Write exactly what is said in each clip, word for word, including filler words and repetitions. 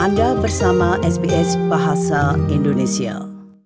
Anda bersama S B S Bahasa Indonesia.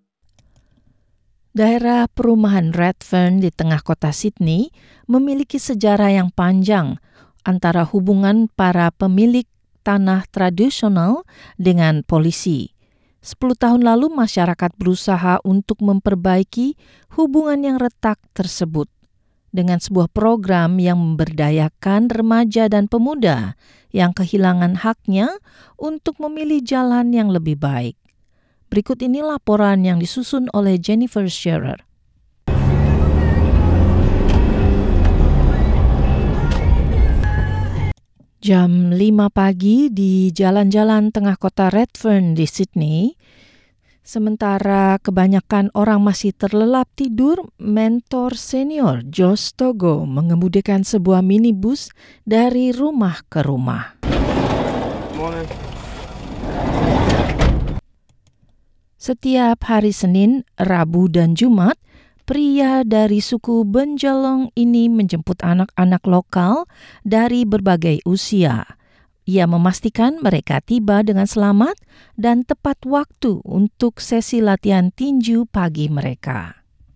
Daerah perumahan Redfern di tengah kota Sydney memiliki sejarah yang panjang antara hubungan para pemilik tanah tradisional dengan polisi. Sepuluh tahun lalu masyarakat berusaha untuk memperbaiki hubungan yang retak tersebut dengan sebuah program yang memberdayakan remaja dan pemuda yang kehilangan haknya untuk memilih jalan yang lebih baik. Berikut ini laporan yang disusun oleh Jennifer Shearer. Jam lima pagi di jalan-jalan tengah kota Redfern di Sydney, sementara kebanyakan orang masih terlelap tidur, mentor senior Josh Togo mengemudikan sebuah minibus dari rumah ke rumah. Morning. Setiap hari Senin, Rabu, dan Jumat, pria dari suku Benjelong ini menjemput anak-anak lokal dari berbagai usia. Ia memastikan mereka tiba dengan selamat dan tepat waktu untuk sesi latihan tinju pagi mereka.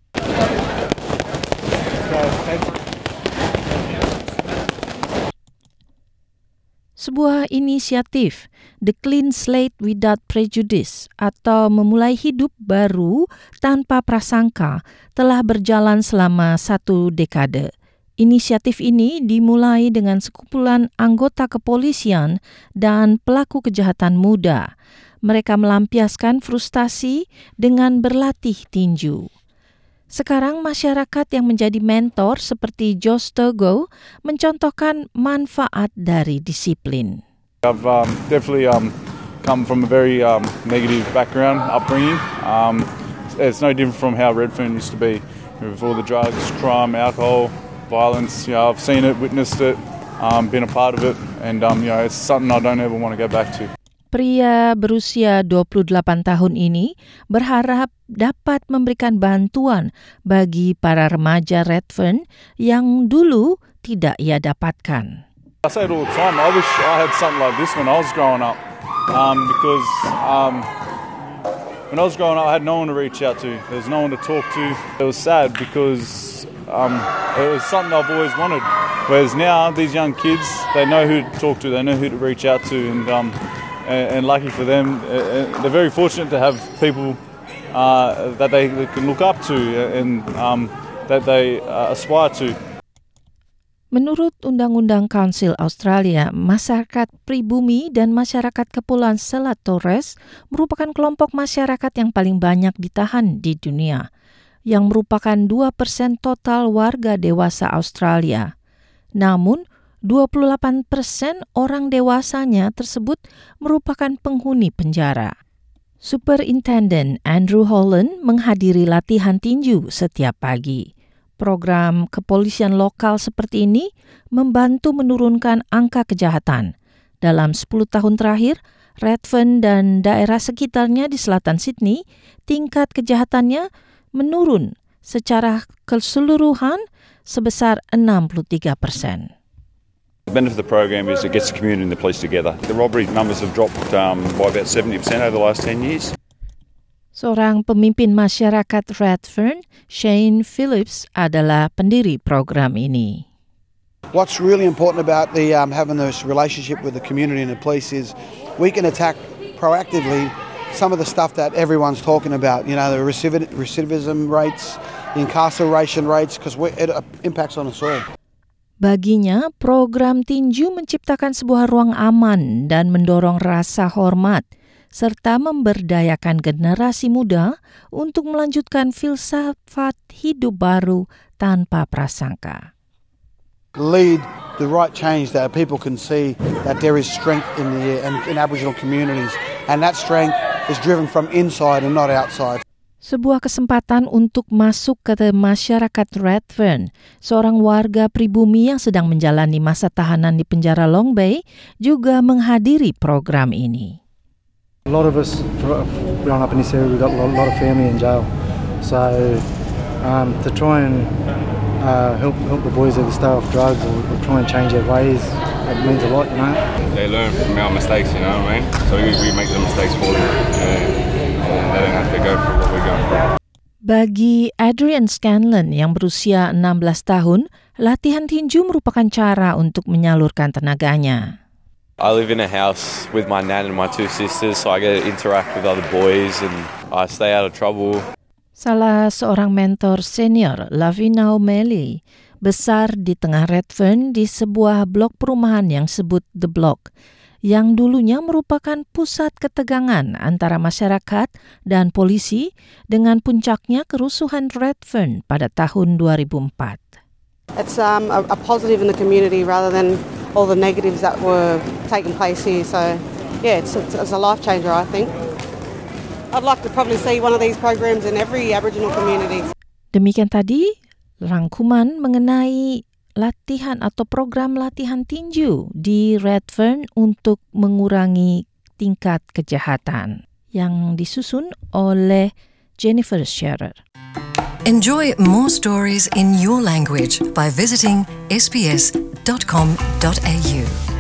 Sebuah inisiatif, The Clean Slate Without Prejudice atau memulai hidup baru tanpa prasangka, telah berjalan selama satu dekade. Inisiatif ini dimulai dengan sekumpulan anggota kepolisian dan pelaku kejahatan muda. Mereka melampiaskan frustasi dengan berlatih tinju. Sekarang masyarakat yang menjadi mentor seperti Josh Togo mencontohkan manfaat dari disiplin. I've um, definitely um, come from a very um, negative background, upbringing. Um, it's no different from how Redfern used to be. With all the drugs, crime, alcohol, violence, you know, I've seen it, witnessed it, um, been a part of it, and um, you know, it's something I don't ever want to go back to. Pria berusia dua puluh delapan tahun ini berharap dapat memberikan bantuan bagi para remaja Redfern yang dulu tidak ia dapatkan. I say it all the time, I wish I had something like this when I was growing up, um, because um, when I was growing up I had no one to reach out to, there was no one to talk to. It was sad because um, it was something I've always wanted, whereas now these young kids, they know who to talk to, they know who to reach out to, and um, and, and lucky for them, uh, they're very fortunate to have people uh, that they, they can look up to and um, that they uh, aspire to. Menurut Undang-Undang Council Australia, masyarakat pribumi dan masyarakat Kepulauan Selat Torres merupakan kelompok masyarakat yang paling banyak ditahan di dunia, yang merupakan dua persen total warga dewasa Australia. Namun, dua puluh delapan persen orang dewasanya tersebut merupakan penghuni penjara. Superintendent Andrew Holland menghadiri latihan tinju setiap pagi. Program kepolisian lokal seperti ini membantu menurunkan angka kejahatan. Dalam sepuluh tahun terakhir, Redfern dan daerah sekitarnya di selatan Sydney, tingkat kejahatannya menurun secara keseluruhan sebesar enam puluh tiga persen. The benefit of the program is it gets the community and the police together. The robbery numbers have dropped um, by about seventy percent over the last ten years. Seorang pemimpin masyarakat Redfern, Shane Phillips, adalah pendiri program ini. What's really important about the um, having this relationship with the community and the police is we can attack proactively some of the stuff that everyone's talking about. You know, the recidivism rates, the incarceration rates, because it impacts on us all. Baginya, program tinju menciptakan sebuah ruang aman dan mendorong rasa hormat, serta memberdayakan generasi muda untuk melanjutkan filsafat hidup baru tanpa prasangka. Lead the right change that people can see that there is strength in the in, in Aboriginal communities, and that strength is driven from inside and not outside. Sebuah kesempatan untuk masuk ke masyarakat Redfern, seorang warga pribumi yang sedang menjalani masa tahanan di penjara Long Bay juga menghadiri program ini. A lot of us growing up in this area, we've got a lot of family in jail. So um, to try and uh, help help the boys either stay off drugs or, or try and change their ways. It means a lot, you know. They learn from our mistakes, you know what I mean? So we, we make the mistakes for them, and, and they don't have to go through what we're going through. Bagi Adrian Scanlon yang berusia enam belas tahun, latihan tinju merupakan cara untuk menyalurkan tenaganya. I live in a house with my nan and my two sisters, so I get to interact with other boys and I stay out of trouble. Salah seorang mentor senior, Lavina O'Malley, besar di tengah Redfern di sebuah blok perumahan yang disebut The Block, yang dulunya merupakan pusat ketegangan antara masyarakat dan polisi dengan puncaknya kerusuhan Redfern pada tahun dua ribu empat. It's um, a, a positive in the community rather than all the negatives that were taking place here. So, yeah, it's, it's, it's a life changer, I think. I'd like to probably see one of these programs in every Aboriginal community. Demikian tadi rangkuman mengenai latihan atau program latihan tinju di Redfern untuk mengurangi tingkat kejahatan yang disusun oleh Jennifer Scherer. Enjoy more stories in your language by visiting s b s dot com dot a u.